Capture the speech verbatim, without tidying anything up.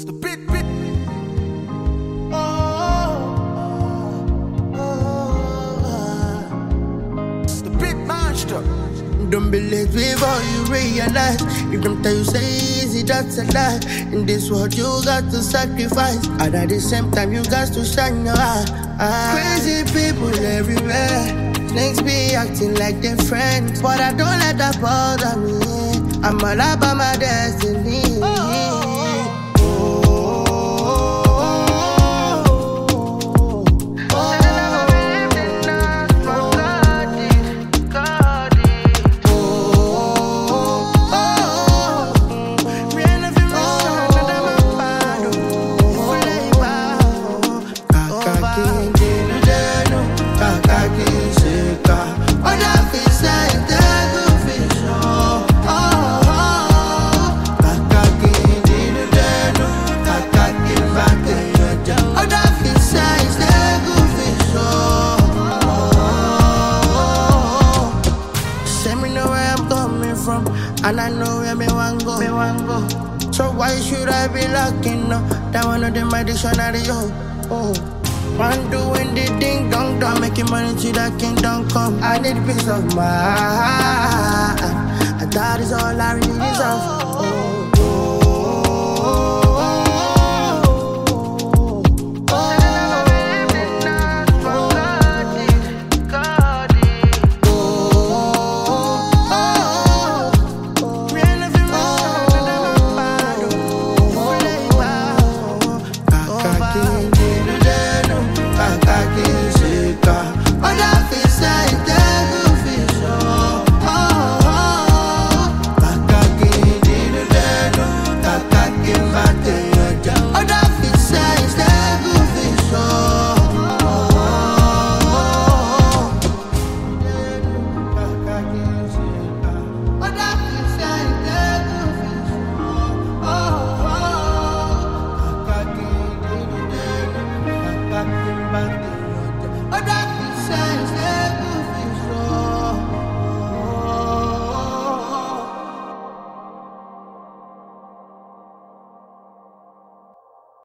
It's the bit, bit. Oh, oh, oh. It's the bit monster. Don't be late before you realize. If them tell you say easy, that's a lie. In this world you got to sacrifice, and at the same time you got to shine your eye. Crazy people everywhere, snakes be acting like they're friends, but I don't let that bother me. I'm all about my destiny. And I know where me want go, me want go. So why should I be locking up? That one of them my dictionary, yo. Oh, one doing the ding dong dong, making money till that kingdom come. I need peace of mind, and that is all I really deserve.